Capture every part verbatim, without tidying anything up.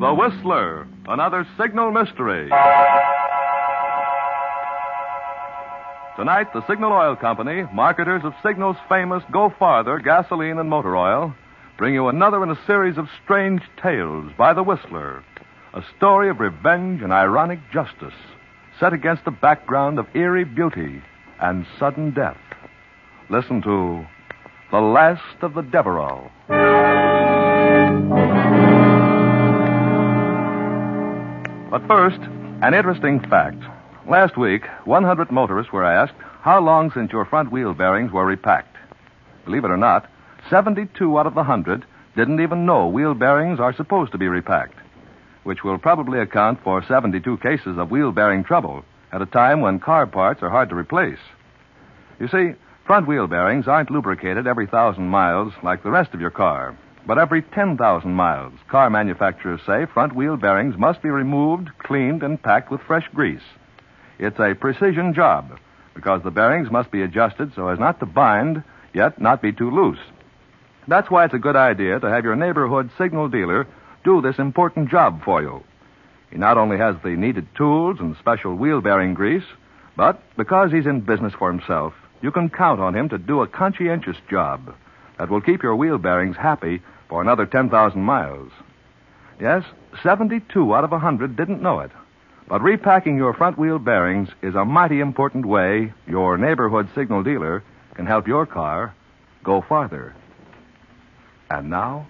The Whistler, another signal mystery. Tonight, the Signal Oil Company, marketers of Signal's famous Go Farther gasoline and motor oil, bring you another in a series of strange tales by The Whistler, a story of revenge and ironic justice, set against the background of eerie beauty and sudden death. Listen to The Last of the Devereux. But first, an interesting fact. Last week, one hundred motorists were asked how long since your front wheel bearings were repacked. Believe it or not, seventy-two out of the one hundred didn't even know wheel bearings are supposed to be repacked, which will probably account for seventy-two cases of wheel bearing trouble at a time when car parts are hard to replace. You see, front wheel bearings aren't lubricated every thousand miles like the rest of your car. But every ten thousand miles, car manufacturers say front wheel bearings must be removed, cleaned, and packed with fresh grease. It's a precision job because the bearings must be adjusted so as not to bind, yet not be too loose. That's why it's a good idea to have your neighborhood signal dealer do this important job for you. He not only has the needed tools and special wheel bearing grease, but because he's in business for himself, you can count on him to do a conscientious job that will keep your wheel bearings happy for another ten thousand miles. Yes, seventy-two out of one hundred didn't know it. But repacking your front wheel bearings is a mighty important way your neighborhood signal dealer can help your car go farther. And now...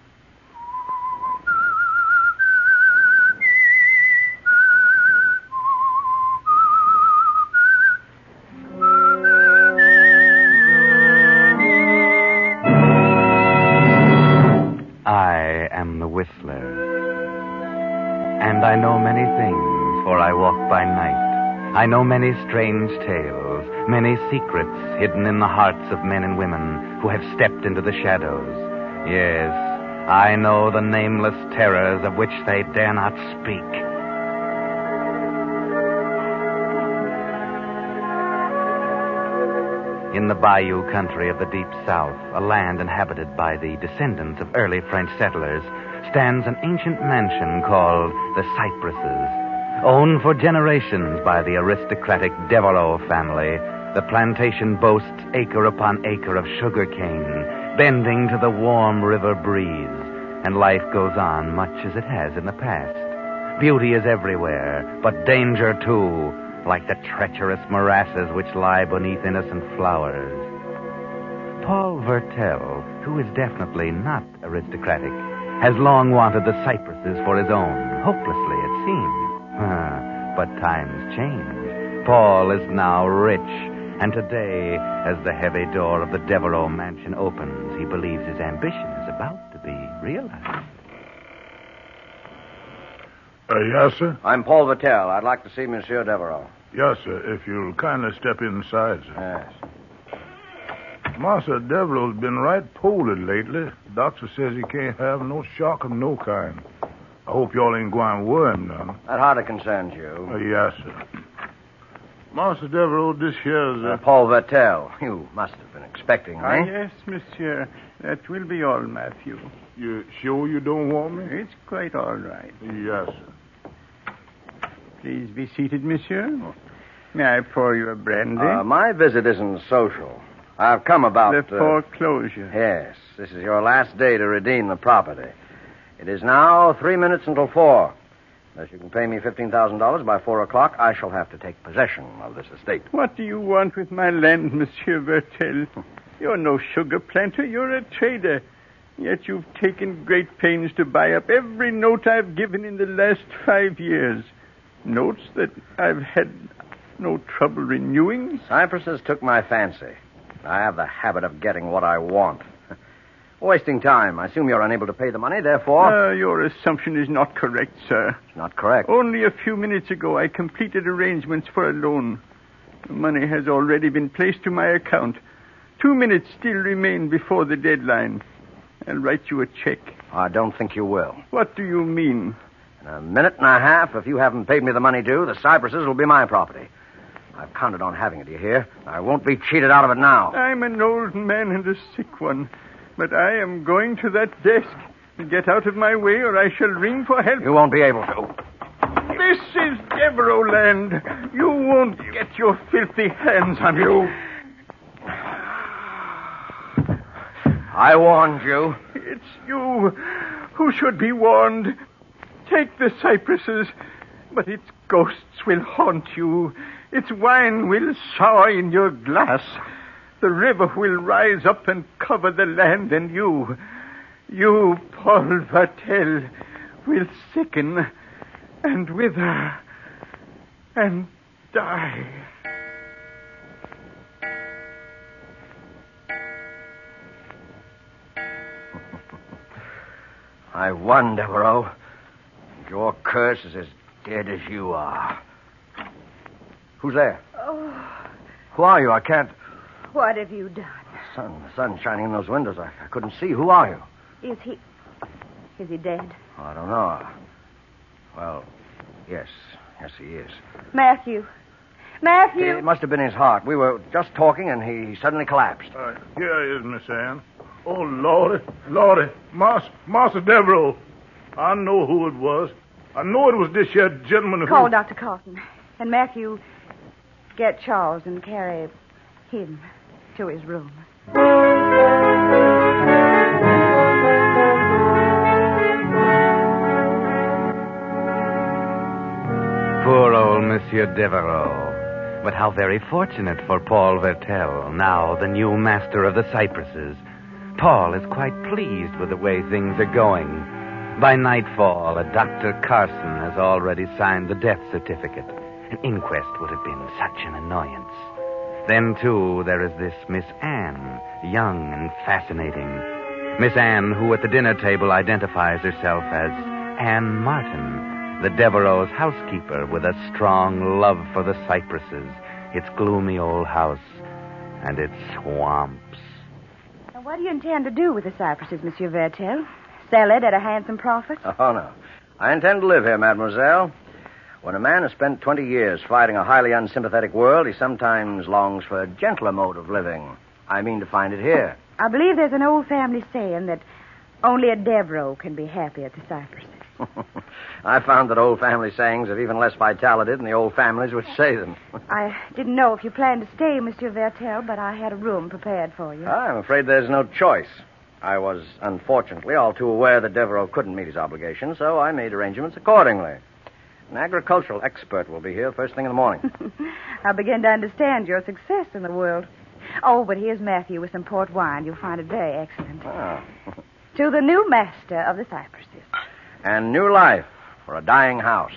I am the Whistler, and I know many things, for I walk by night. I know many strange tales, many secrets hidden in the hearts of men and women who have stepped into the shadows. Yes, I know the nameless terrors of which they dare not speak. In the bayou country of the Deep South, a land inhabited by the descendants of early French settlers, stands an ancient mansion called the Cypresses. Owned for generations by the aristocratic Devereux family, the plantation boasts acre upon acre of sugar cane, bending to the warm river breeze, and life goes on much as it has in the past. Beauty is everywhere, but danger too, like the treacherous morasses which lie beneath innocent flowers. Paul Vertel, who is definitely not aristocratic, has long wanted the Cypresses for his own, hopelessly it seems. But times change. Paul is now rich, and today, as the heavy door of the Devereux mansion opens, he believes his ambition is about to be realized. Uh, yes, sir? I'm Paul Vertel. I'd like to see Monsieur Devereux. Yes, sir, if you'll kindly step inside, sir. Yes. Master Devereux's been right poorly lately. Doctor says he can't have no shock of no kind. I hope y'all ain't going to worry him none. That hardly concerns you. Uh, yes, sir. Master Devereux, this here's... Uh... Uh, Paul Vertel. You must have been expecting me. Ah, yes, monsieur. That will be all, Matthew. You sure you don't want me? It's quite all right. Yes, sir. Please be seated, monsieur. May I pour you a brandy? Uh, my visit isn't social. I've come about... The foreclosure. Uh, yes. This is your last day to redeem the property. It is now three minutes until four. Unless you can pay me fifteen thousand dollars by four o'clock, I shall have to take possession of this estate. What do you want with my land, Monsieur Vertel? You're no sugar planter. You're a trader. Yet you've taken great pains to buy up every note I've given in the last five years. Notes that I've had no trouble renewing. Cypresses took my fancy. I have the habit of getting what I want. Wasting time. I assume you're unable to pay the money, therefore... Uh, your assumption is not correct, sir. It's not correct. Only a few minutes ago, I completed arrangements for a loan. The money has already been placed to my account. Two minutes still remain before the deadline. I'll write you a check. I don't think you will. What do you mean? In a minute and a half, if you haven't paid me the money due, the Cypresses will be my property. I've counted on having it, you hear? I won't be cheated out of it now. I'm an old man and a sick one. But I am going to that desk Get out of my way, or I shall ring for help. You won't be able to. This is Devereaux land. You won't get your filthy hands on You. I warned you. It's you who should be warned. Take the cypresses, but its ghosts will haunt you. Its wine will sour in your glass. The river will rise up and cover the land, and you, you, Paul Vartel, will sicken and wither and die. I won, Devereaux. Your curse is as dead as you are. Who's there? Oh, Who are you? I can't... what have you done? The sun, the sun's shining in those windows. I, I couldn't see. Who are you? Is he... is he dead? Oh, I don't know. Well, yes. Yes, he is. Matthew. Matthew! It must have been his heart. We were just talking, and he suddenly collapsed. Uh, here he is, Miss Ann. Oh, Lordy, Lordy. Mas- Master Devereaux. I know who it was. I know it was this here gentleman who... Call Doctor Carton. And Matthew, get Charles and carry him to his room. Poor old Monsieur Devereaux. But how very fortunate for Paul Vertel, now the new master of the cypresses. Paul is quite pleased with the way things are going. By nightfall, a Doctor Carson has already signed the death certificate. An inquest would have been such an annoyance. Then, too, there is this Miss Anne, young and fascinating. Miss Anne, who at the dinner table identifies herself as Anne Martin, the Devereaux' housekeeper with a strong love for the cypresses, its gloomy old house, and its swamps. Now, what do you intend to do with the cypresses, Monsieur Vertel? Sell it at a handsome profit? Oh, no. I intend to live here, mademoiselle. When a man has spent twenty years fighting a highly unsympathetic world, he sometimes longs for a gentler mode of living. I mean to find it here. I believe there's an old family saying that only a Devereaux can be happy at the cypresses. I found that old family sayings have even less vitality than the old families which say them. I didn't know if you planned to stay, Monsieur Vertel, but I had a room prepared for you. I'm afraid there's no choice. I was, unfortunately, all too aware that Devereaux couldn't meet his obligations, so I made arrangements accordingly. An agricultural expert will be here first thing in the morning. I begin to understand your success in the world. Oh, but here's Matthew with some port wine. You'll find it very excellent. Ah. To the new master of the cypresses. And new life for a dying house.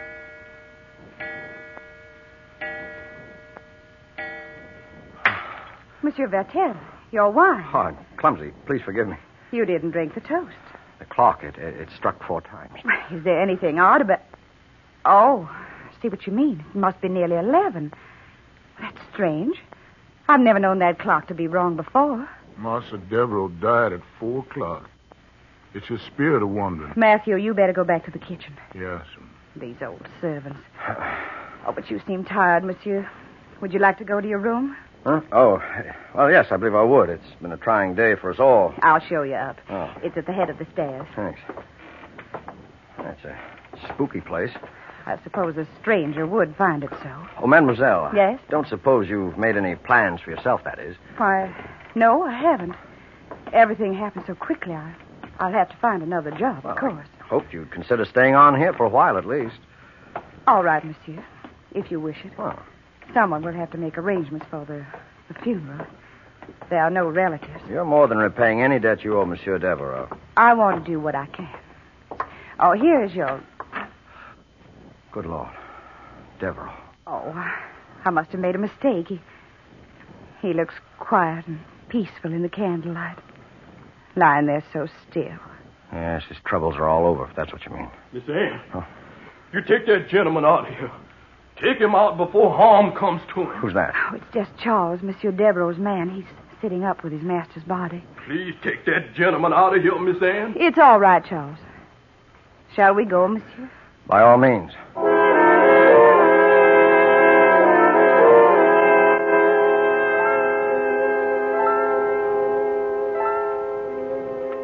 Monsieur Vertel, your wine. Oh, I'm clumsy. Please forgive me. You didn't drink the toast. The clock, it, it, it struck four times. Is there anything odd about... Oh, I see what you mean. It must be nearly eleven. That's strange. I've never known that clock to be wrong before. Master Devereaux died at four o'clock. It's his spirit of wandering. Matthew, you better go back to the kitchen. Yes. These old servants. Oh, but you seem tired, monsieur. Would you like to go to your room? Huh? Oh, well, yes, I believe I would. It's been a trying day for us all. I'll show you up. Oh. It's at the head of the stairs. Thanks. That's a spooky place. I suppose a stranger would find it so. Oh, mademoiselle. Yes? Don't suppose you've made any plans for yourself, that is. Why, no, I haven't. Everything happened so quickly, I, I'll have to find another job, Well, of course. I hoped you'd consider staying on here for a while at least. All right, monsieur, if you wish it. Oh. Someone will have to make arrangements for the, the funeral. There are no relatives. You're more than repaying any debt you owe Monsieur Devereaux. I want to do what I can. Oh, here's your... Good Lord. Devereaux. Oh, I must have made a mistake. He, he looks quiet and peaceful in the candlelight. Lying there so still. Yes, his troubles are all over, if that's what you mean. Miss Anne, Huh? you take that gentleman out of here. Take him out before harm comes to him. Who's that? Oh, it's just Charles, Monsieur Devereaux's man. He's sitting up with his master's body. Please take that gentleman out of here, Miss Anne. It's all right, Charles. Shall we go, monsieur? By all means.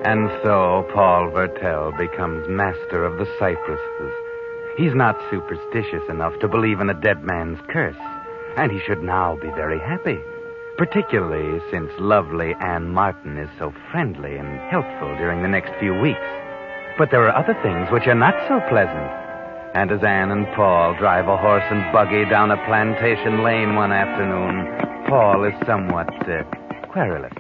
And so Paul Vertel becomes master of the cypresses. He's not superstitious enough to believe in a dead man's curse, and he should now be very happy, particularly since lovely Anne Martin is so friendly and helpful during the next few weeks. But there are other things which are not so pleasant. And as Anne and Paul drive a horse and buggy down a plantation lane one afternoon, Paul is somewhat uh, querulous.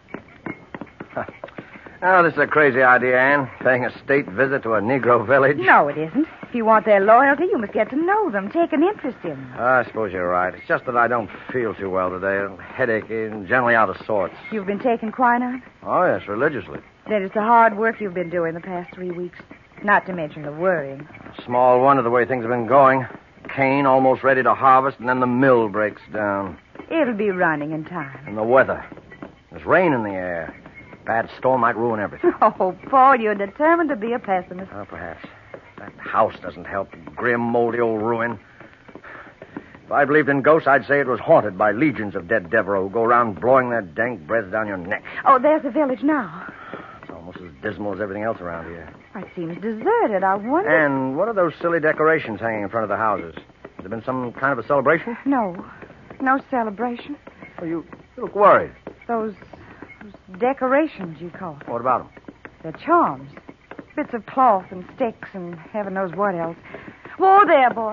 Oh, this is a crazy idea, Anne. Paying a state visit to a Negro village. No, it isn't. If you want their loyalty, you must get to know them, take an interest in them. Uh, I suppose you're right. It's just that I don't feel too well today. Headachy and generally out of sorts. You've been taking quinine? Oh, yes, religiously. Then it's the hard work you've been doing the past three weeks. Not to mention the worrying. Small wonder the way things have been going. Cane almost ready to harvest, and then the mill breaks down. It'll be running in time. And the weather. There's rain in the air. Bad storm might ruin everything. Oh, Paul, you're determined to be a pessimist. Oh, perhaps. That house doesn't help. Grim, moldy old ruin. If I believed in ghosts, I'd say it was haunted by legions of dead Devereaux who go around blowing their dank breaths down your neck. Oh, there's the village now. It's almost as dismal as everything else around here. It seems deserted. I wonder... And what are those silly decorations hanging in front of the houses? Has there been some kind of a celebration? No. No celebration. Oh, you, you look worried. Those, those decorations, you call them. What about them? They're charms. Bits of cloth and sticks and heaven knows what else. Whoa there, boy.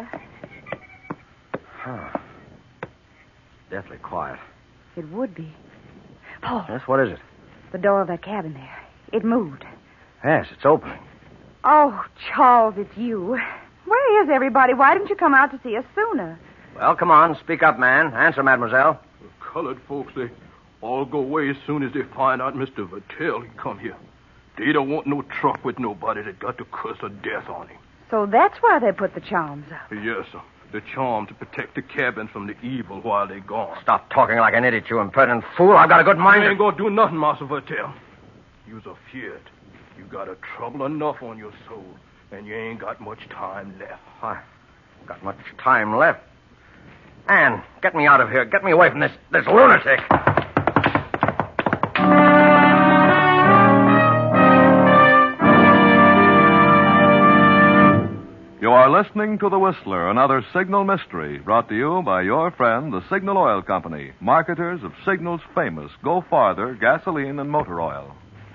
Huh. Deathly quiet. It would be. Paul. Yes, what is it? The door of that cabin there. It moved. Yes, it's opening. Oh, Charles, it's you. Where is everybody? Why didn't you come out to see us sooner? Well, come on. Speak up, man. Answer, mademoiselle. The colored folks, they all go away as soon as they find out Mister Vertel he come here. They don't want no truck with nobody that got the curse of death on him. So that's why they put the charms up. Yes, sir. The charm to protect the cabin from the evil while they're gone. Stop talking like an idiot, you impertinent fool. I've got a good mind. You ain't gonna do nothing, Master Vertel. You's afeard. You got a trouble enough on your soul, and you ain't got much time left. I haven't got much time left. Anne, get me out of here. Get me away from this, this lunatic. You are listening to The Whistler, another Signal mystery, brought to you by your friend, the Signal Oil Company, marketers of Signal's famous Go Farther gasoline and motor oil.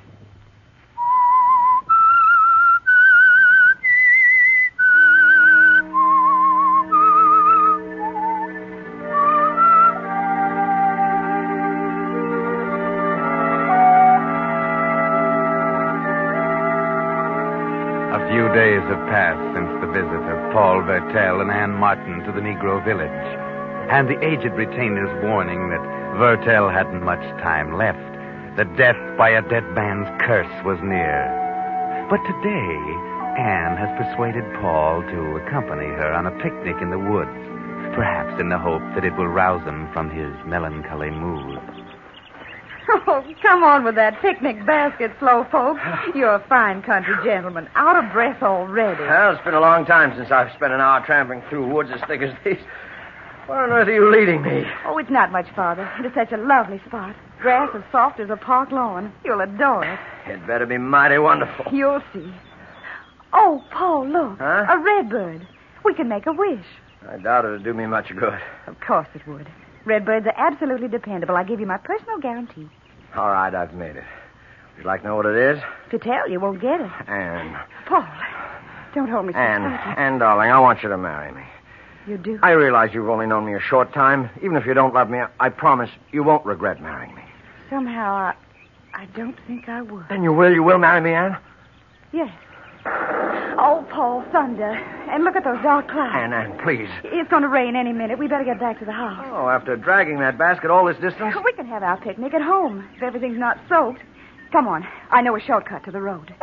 A few days have passed since the visit of Paul Vertel and Anne Martin to the Negro village, and the aged retainer's warning that Vertel hadn't much time left, that death by a dead man's curse was near. But today, Anne has persuaded Paul to accompany her on a picnic in the woods, perhaps in the hope that it will rouse him from his melancholy mood. Oh, come on with that picnic basket, slowpoke. You're a fine country gentleman. Out of breath already. Well, it's been a long time since I've spent an hour tramping through woods as thick as these. Where on earth are you leading me? Oh, it's not much farther. It is such a lovely spot. Grass as soft as a park lawn. You'll adore it. It better be mighty wonderful. You'll see. Oh, Paul, look. Huh? A redbird. We can make a wish. I doubt it'd do me much good. Of course it would. Redbirds are absolutely dependable. I give you my personal guarantee. All right, I've made it. Would you like to know what it is? To tell, you won't get it. Anne. Paul, don't hold me so Anne, tightly. Anne, darling, I want you to marry me. You do? I realize you've only known me a short time. Even if you don't love me, I, I promise you won't regret marrying me. Somehow, I, I don't think I would. Then you will, you will marry me, Anne? Yes. Oh, Paul, thunder. And look at those dark clouds. Anne, Anne, please. It's going to rain any minute. We better get back to the house. Oh, after dragging that basket all this distance? We can have our picnic at home if everything's not soaked. Come on. I know a shortcut to the road.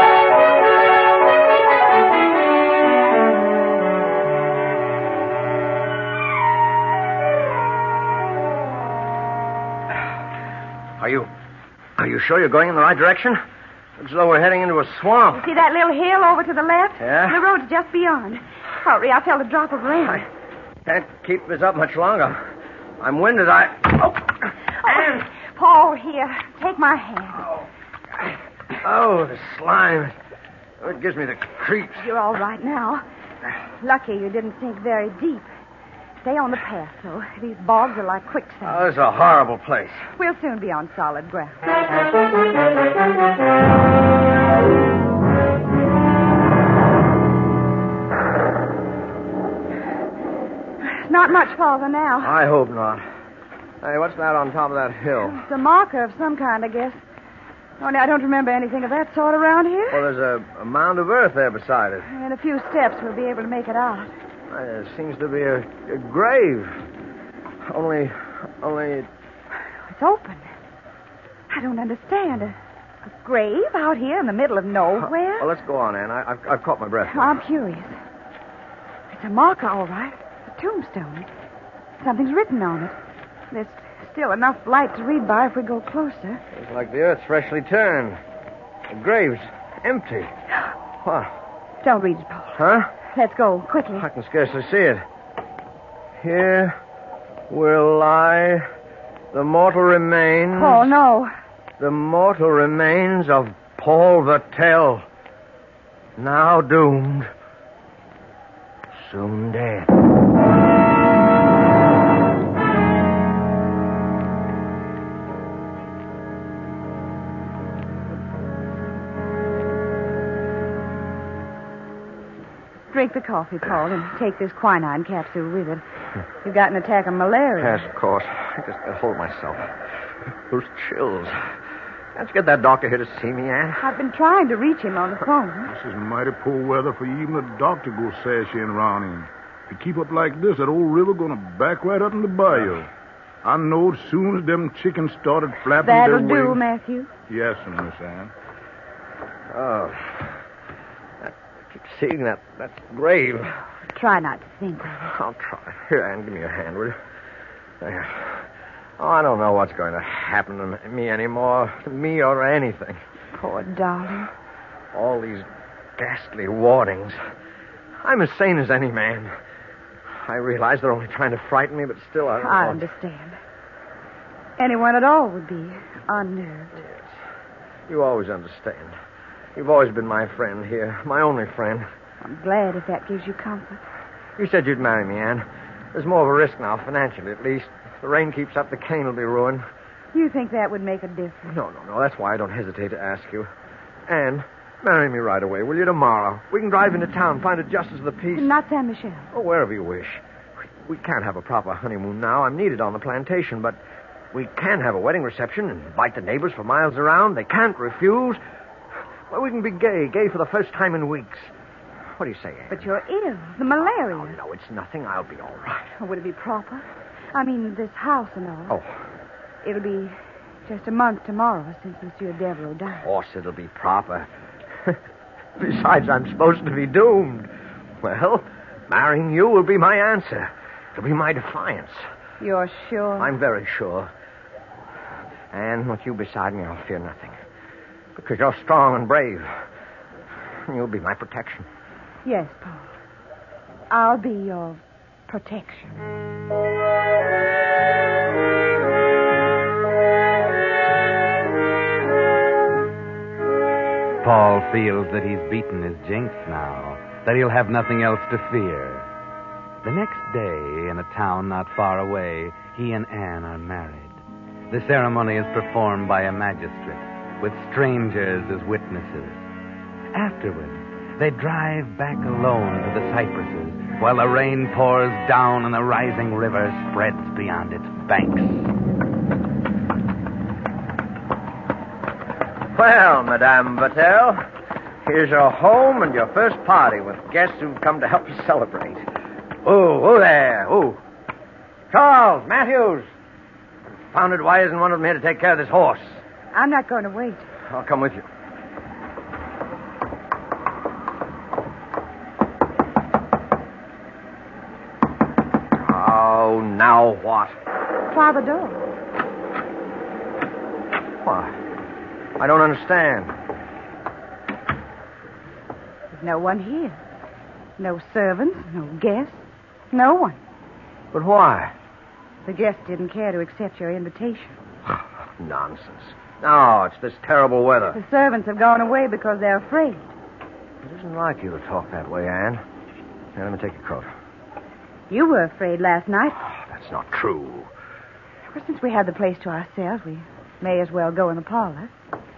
Are you... Are you sure you're going in the right direction? Looks as though we're heading into a swamp. See that little hill over to the left? Yeah? The road's just beyond. Hurry, I'll tell the drop of rain. I can't keep this up much longer. I'm winded. I... Oh, Oh, Paul, here. Take my hand. Oh. Oh, the slime. Oh, it gives me the creeps. You're all right now. Lucky you didn't sink very deep. Stay on the path, though. These bogs are like quicksand. Oh, this is a horrible place. We'll soon be on solid ground. Not much farther now. I hope not. Hey, what's that on top of that hill? It's a marker of some kind, I guess. Only I don't remember anything of that sort around here. Well, there's a, a mound of earth there beside it. In a few steps, we'll be able to make it out. Uh, There seems to be a, a grave. Only, only... It's open. I don't understand. A, a grave out here in the middle of nowhere? Well, let's go on, Ann. I, I've, I've caught my breath. I'm curious. It's a marker, all right. A tombstone. Something's written on it. There's still enough light to read by if we go closer. It's like the earth's freshly turned. The grave's empty. What? Don't read it, Paul. Huh? Let's go, quickly. I can scarcely see it. Here will lie the mortal remains... Paul, no. The mortal remains of Paul Vertel. Now doomed. Soon dead. Drink the coffee, Paul, and take this quinine capsule with it. You've got an attack of malaria. Yes, of course. I just can't hold myself. Those chills. Can't you get that doctor here to see me, Ann? I've been trying to reach him on the phone. This is mighty poor weather for even a doctor to go sashing around in. If you keep up like this, that old river gonna back right up in the bayou. I know as soon as them chickens started flapping That'll their do, wings... Matthew. Yes, sir, Miss Ann. Oh. I keep seeing that, that grave. Try not to think of it. I'll try. Here, Ann, give me your hand, will you? There. Oh, I don't know what's going to happen to me anymore. To me or anything. Poor darling. All these ghastly warnings. I'm as sane as any man. I realize they're only trying to frighten me, but still I don't I know. understand. Anyone at all would be unnerved. Yes. You always understand. You've always been my friend here. My only friend. I'm glad if that gives you comfort. You said you'd marry me, Ann. There's more of a risk now, financially at least. If the rain keeps up, the cane will be ruined. You think that would make a difference? No, no, no. That's why I don't hesitate to ask you. Ann, marry me right away, will you, tomorrow? We can drive into town, find a justice of the peace. Not San Michelle. Oh, wherever you wish. We can't have a proper honeymoon now. I'm needed on the plantation, but we can have a wedding reception and invite the neighbors for miles around. They can't refuse. Well, we can be gay, gay for the first time in weeks. What do you say, Ann? But you're ill. The malaria. Oh, no, it's nothing. I'll be all right. Oh, would it be proper? I mean, this house and all. Oh, It'll be just a month tomorrow since Monsieur Devereaux died. of course it'll be proper. Besides, I'm supposed to be doomed. Well, marrying you will be my answer. It'll be my defiance. You're sure? I'm very sure. And with you beside me, I'll fear nothing. Because you're strong and brave. You'll be my protection. Yes, Paul. I'll be your protection. Paul feels that he's beaten his jinx now, that he'll have nothing else to fear. The next day, in a town not far away, he and Anne are married. The ceremony is performed by a magistrate, with strangers as witnesses. Afterward, they drive back alone to the cypresses, while the rain pours down and the rising river spreads beyond its banks. Well, Madame Vattel, here's your home and your first party with guests who've come to help you celebrate. Oh, oh there, oh. Charles, Matthews. Founded, why isn't one of them here to take care of this horse? I'm not going to wait. I'll come with you. Oh, now what? Try the door. Why? I don't understand. There's no one here. No servants, no guests, no one. But why? The guests didn't care to accept your invitation. Nonsense. No, it's this terrible weather. The servants have gone away because they're afraid. It isn't like you to talk that way, Anne. Here, let me take your coat. You were afraid last night. Oh, that's not true. Well, since we have the place to ourselves, we may as well go in the parlor.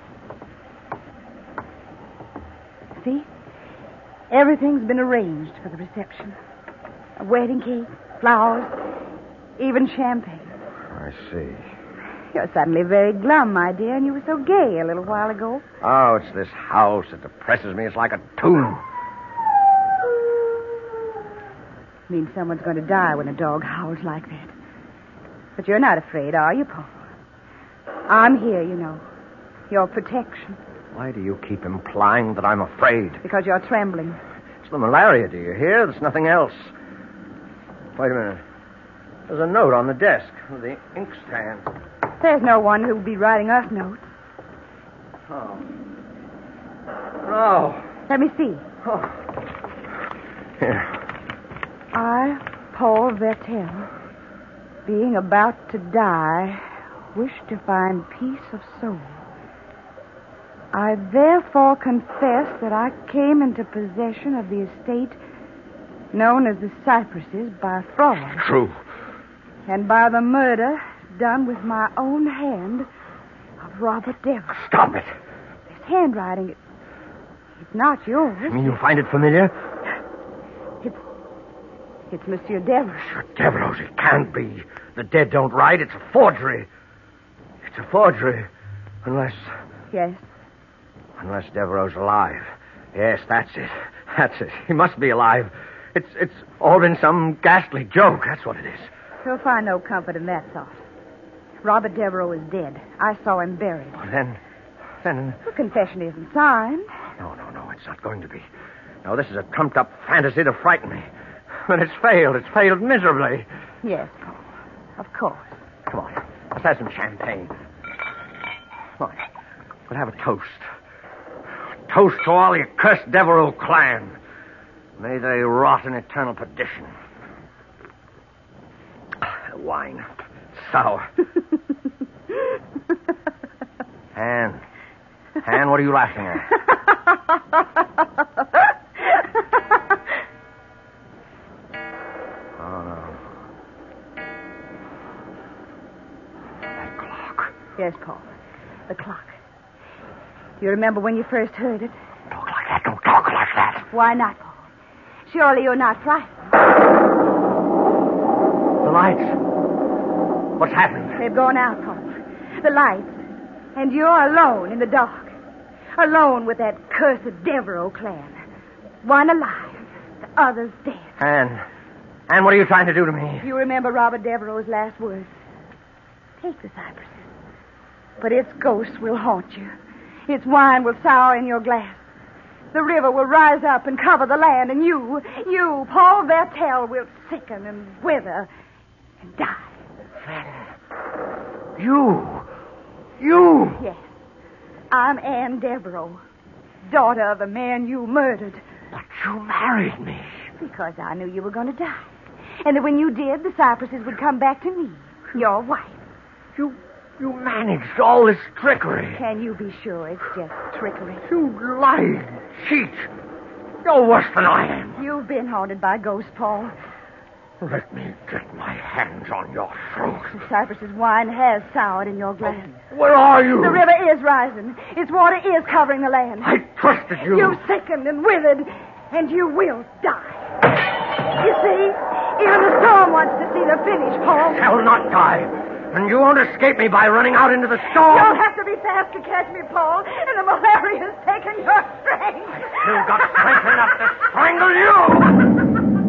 See? Everything's been arranged for the reception. A wedding cake, flowers, even champagne. I see. You're suddenly very glum, my dear, and you were so gay a little while ago. Oh, it's this house that depresses me. It's like a tomb. Means someone's going to die when a dog howls like that. But you're not afraid, are you, Paul? I'm here, you know. Your protection. Why do you keep implying that I'm afraid? Because you're trembling. It's the malaria, do you hear? There's nothing else. Wait a minute. There's a note on the desk with the inkstand. There's no one who'll be writing us notes. Oh. No. Let me see. Oh. Here. I, Paul Vertel, being about to die, wish to find peace of soul. I therefore confess that I came into possession of the estate known as the Cypresses by fraud. True. And by the murder done with my own hand of Robert Devereux. Stop it. This handwriting, it, it's not yours. I mean, you find it familiar? It's, it's Monsieur Devereux. Monsieur Devereux, it can't be. The dead don't write. It's a forgery. It's a forgery. Unless... Yes. Unless Devereux's alive. Yes, that's it. That's it. He must be alive. It's it's all been some ghastly joke. That's what it is. You'll find no comfort in that thought. Robert Devereux is dead. I saw him buried. Well, then, then... The confession isn't signed. No, no, no, it's not going to be. No, this is a trumped-up fantasy to frighten me. But it's failed. It's failed miserably. Yes, Paul. Of course. Come on. Let's have some champagne. Come on. We'll have a toast. A toast to all the accursed Devereux clan. May they rot in eternal perdition. Wine. Sour. Anne. Anne, what are you laughing at? Oh, no. That clock. Yes, Paul. The clock. You remember when you first heard it? Talk like that. Don't talk like that. Why not, Paul? Surely you're not frightened. The lights. What's happened? They've gone out, Paul. The lights. And you're alone in the dark. Alone with that cursed Devereux clan. One alive, the other's dead. Anne. Anne, what are you trying to do to me? You remember Robert Devereux's last words. Take the cypresses. But its ghost will haunt you. Its wine will sour in your glass. The river will rise up and cover the land, and you, you, Paul Vertel, will sicken and wither and die. You. You. Yes. I'm Anne Devereux, daughter of the man you murdered. But you married me. Because I knew you were going to die. And that when you did, the cypresses would come back to me, your wife. You you managed all this trickery. Can you be sure it's just trickery? You lied, cheat. You're worse than I am. You've been haunted by ghosts, Paul. Let me get my hands on your throat. The cypress's wine has soured in your glass. Where are you? The river is rising. Its water is covering the land. I trusted you. You sickened and withered, and you will die. You see, even the storm wants to see the finish, Paul. Shall not die. And you won't escape me by running out into the storm. You'll have to be fast to catch me, Paul, and the malaria's taken your strength. I've still got strength enough to strangle you.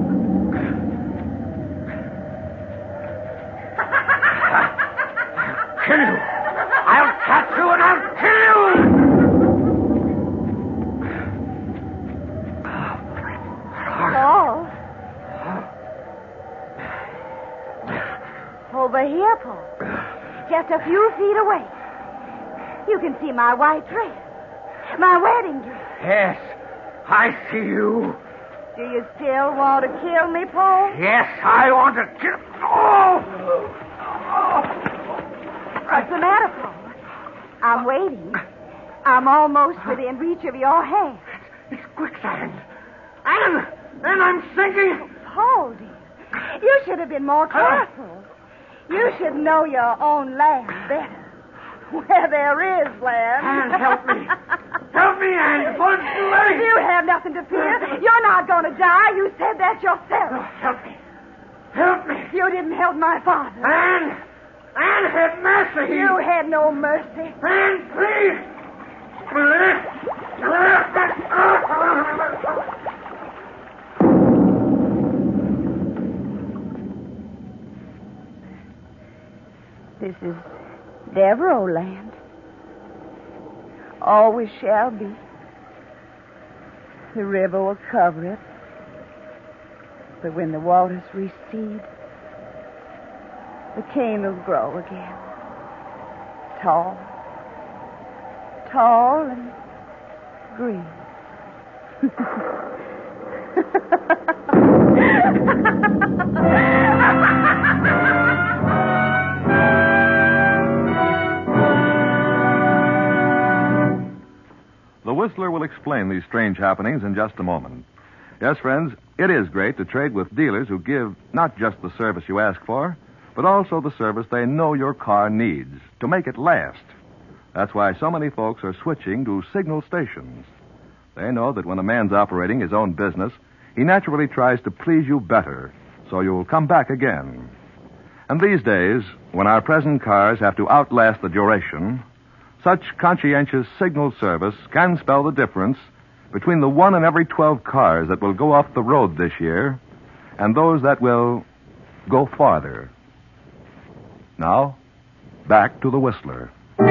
Kill you. I'll catch you and I'll kill you. Paul. Over here, Paul. Just a few feet away. You can see my white dress. My wedding dress. Yes, I see you. Do you still want to kill me, Paul? Yes, I want to kill... Oh! What's the matter, Paul? I'm waiting. I'm almost within reach of your hand. It's quicksand. Anne! Anne, I'm sinking! Paul, dear, you should have been more careful. You should know your own land better. Where there is land. Anne, help me. Help me, Anne, before it's too late. You have nothing to fear. You're not going to die. You said that yourself. Oh, help me. Help me. You didn't help my father. Anne! Anne, have mercy. You had no mercy. Anne, please. This is Devereaux land. Always shall be. The river will cover it. But when the waters recede, the cane will grow again. Tall. Tall and green. The Whistler will explain these strange happenings in just a moment. Yes, friends, it is great to trade with dealers who give not just the service you ask for, but also the service they know your car needs to make it last. That's why so many folks are switching to signal stations. They know that when a man's operating his own business, he naturally tries to please you better, so you'll come back again. And these days, when our present cars have to outlast the duration, such conscientious signal service can spell the difference between the one in every twelve cars that will go off the road this year and those that will go farther. Now, back to the Whistler.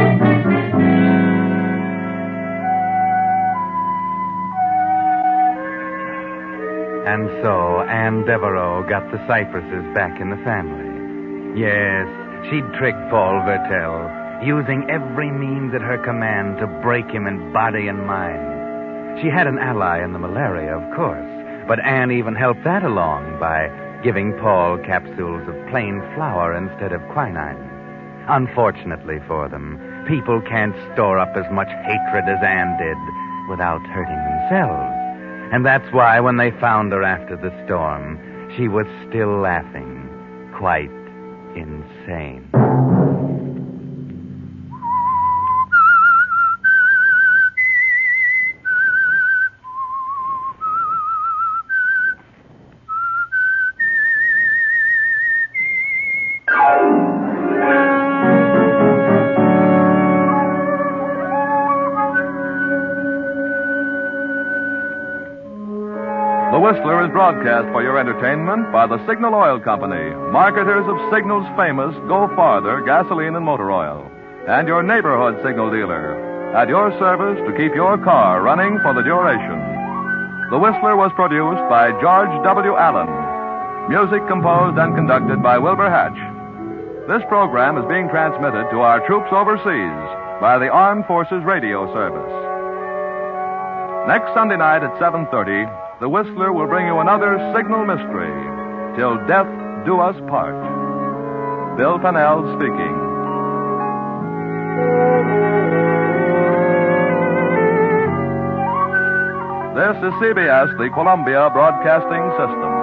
And so Anne Devereaux got the Cypresses back in the family. Yes, she'd tricked Paul Vertel, using every means at her command to break him in body and mind. She had an ally in the malaria, of course, but Anne even helped that along by giving Paul capsules of plain flour instead of quinine. Unfortunately for them, people can't store up as much hatred as Anne did without hurting themselves. And that's why when they found her after the storm, she was still laughing, quite insane. The Whistler is broadcast for your entertainment by the Signal Oil Company, marketers of Signal's famous Go Farther gasoline and motor oil, and your neighborhood signal dealer, at your service to keep your car running for the duration. The Whistler was produced by George W. Allen. Music composed and conducted by Wilbur Hatch. This program is being transmitted to our troops overseas by the Armed Forces Radio Service. Next Sunday night at seven thirty, The Whistler will bring you another signal mystery, Till Death Do Us Part. Bill Pennell speaking. This is C B S, the Columbia Broadcasting System.